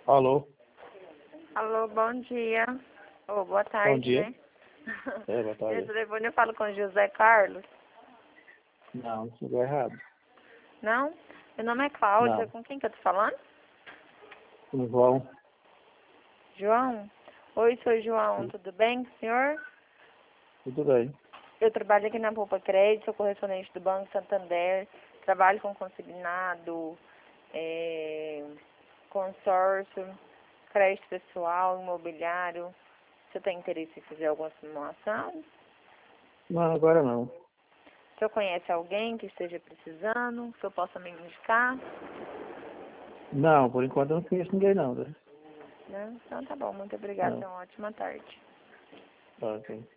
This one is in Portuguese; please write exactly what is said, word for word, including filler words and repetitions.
Alô, Alô, bom dia. Ou boa tarde, bom dia. né? É, boa tarde. Esse telefone eu falo com o José Carlos. Não, isso é errado. Não? Meu nome é Cláudia. Não, Com quem que eu tô falando? não vão. João? Oi, sou João. Tudo bem com o senhor? Tudo bem. Eu trabalho aqui na Poupa Crédito, sou correspondente do Banco Santander. Trabalho com consignado, é, consórcio, crédito pessoal, imobiliário. Você tem interesse em fazer alguma simulação? Não, agora não. O senhor conhece alguém que esteja precisando, que eu possa me indicar? Não, por enquanto eu não conheço ninguém não, né? Não? Então tá bom, muito obrigada, Não. então ótima tarde. Tá, ok.